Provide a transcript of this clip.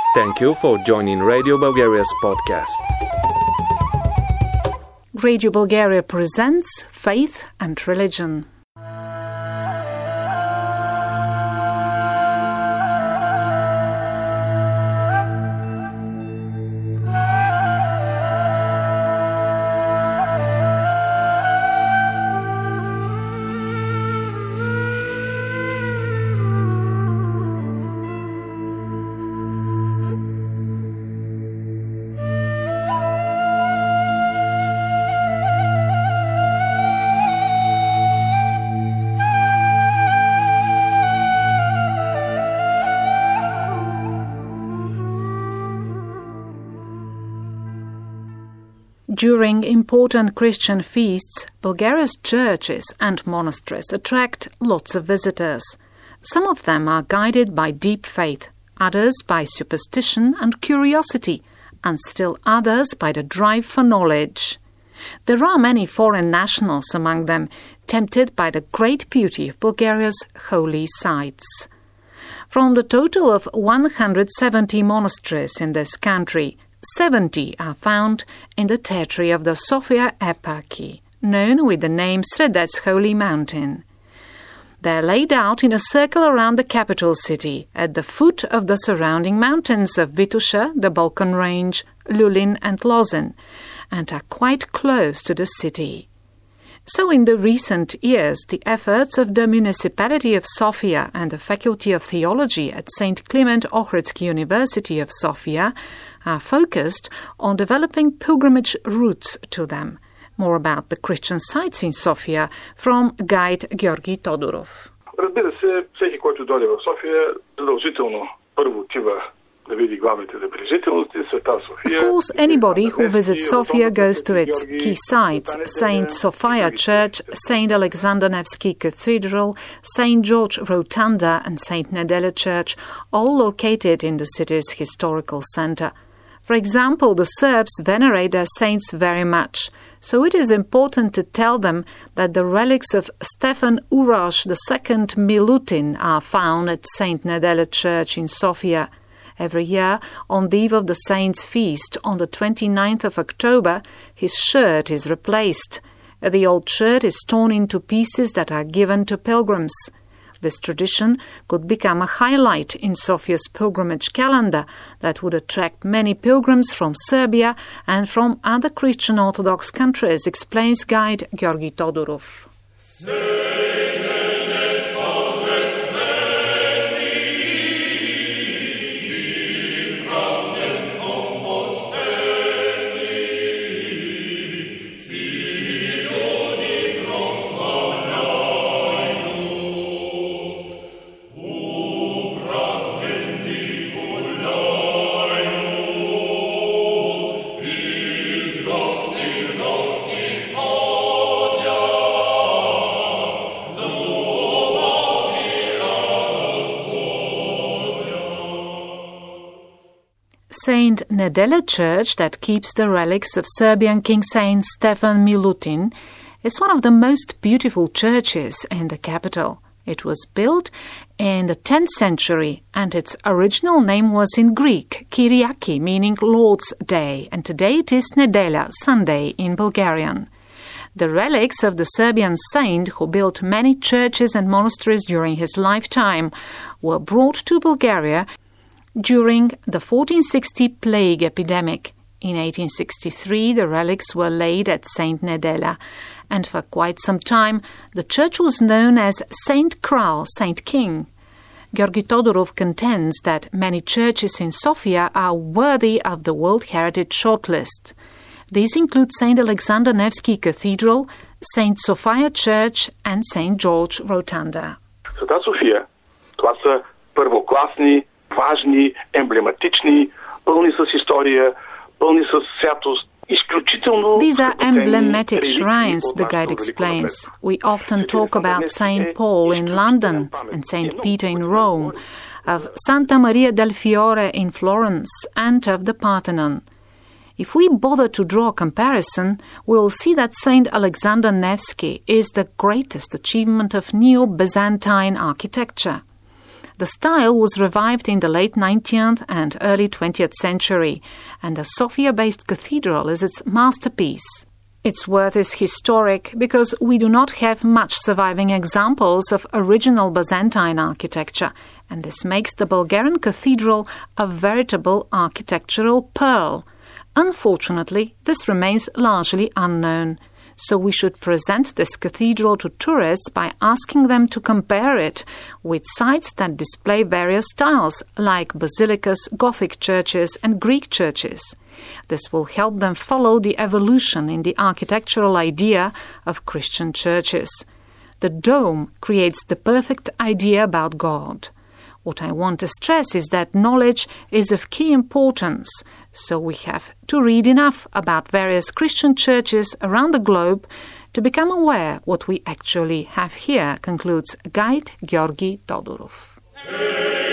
Thank you for joining Radio Bulgaria's podcast. Radio Bulgaria presents Faith and Religion. During important Christian feasts, Bulgaria's churches and monasteries attract lots of visitors. Some of them are guided by deep faith, others by superstition and curiosity, and still others by the drive for knowledge. There are many foreign nationals among them, tempted by the great beauty of Bulgaria's holy sites. From the total of 170 monasteries in this country, 70 are found in the territory of the Sofia Eparchy, known with the name Sredets Holy Mountain. They are laid out in a circle around the capital city, at the foot of the surrounding mountains of Vitusha, the Balkan Range, Lulin and Lozin, and are quite close to the city. So in the recent years, the efforts of the municipality of Sofia and the Faculty of Theology at St. Clement Ohridsky University of Sofia are focused on developing pilgrimage routes to them. More about the Christian sites in Sofia from guide Georgi Todorov. Разбира се, всеки, който дойде в София, задължително първо отива да види главните забележителности, Света София. Of course, anybody who visits Sofia goes to its key sites, Saint Sophia Church, Saint Alexander Nevsky Cathedral, Saint George Rotunda and Saint Nedelya Church, all located in the city's historical center. For example, the Serbs venerate their saints very much, so it is important to tell them that the relics of Stefan Uroš II Milutin are found at Saint Nedelya Church in Sofia. Every year, on the eve of the saint's feast, on the 29th of October, his shirt is replaced. The old shirt is torn into pieces that are given to pilgrims. This tradition could become a highlight in Sofia's pilgrimage calendar that would attract many pilgrims from Serbia and from other Christian Orthodox countries, explains guide Georgi Todorov. Saint Nedelya Church, that keeps the relics of Serbian King Saint Stefan Milutin, is one of the most beautiful churches in the capital. It was built in the 10th century, and its original name was in Greek, Kyriaki, meaning Lord's Day, and today it is Nedelya, Sunday in Bulgarian. The relics of the Serbian saint, who built many churches and monasteries during his lifetime, were brought to Bulgaria during the 1460 plague epidemic. In 1863, the relics were laid at Saint Nedelya, and for quite some time, the church was known as Saint Kral, Saint King. Georgi Todorov contends that many churches in Sofia are worthy of the World Heritage Shortlist. These include Saint Alexander Nevsky Cathedral, Saint Sophia Church, and Saint George Rotunda. Света София, това са първокласни, важни, емблематични, пълни с история, пълни с святост. These are emblematic shrines, the guide explains. We often talk about St. Paul in London and St. Peter in Rome, of Santa Maria del Fiore in Florence, and of the Parthenon. If we bother to draw a comparison, we will see that St. Alexander Nevsky is the greatest achievement of Neo-Byzantine architecture. The style was revived in the late 19th and early 20th century, and the Sofia-based cathedral is its masterpiece. Its worth is historic because we do not have much surviving examples of original Byzantine architecture, and this makes the Bulgarian cathedral a veritable architectural pearl. Unfortunately, this remains largely unknown, so we should present this cathedral to tourists by asking them to compare it with sites that display various styles, like basilicas, Gothic churches, and Greek churches. This will help them follow the evolution in the architectural idea of Christian churches. The dome creates the perfect idea about God. What I want to stress is that knowledge is of key importance, so we have to read enough about various Christian churches around the globe to become aware what we actually have here, concludes Guide Georgi Todorov.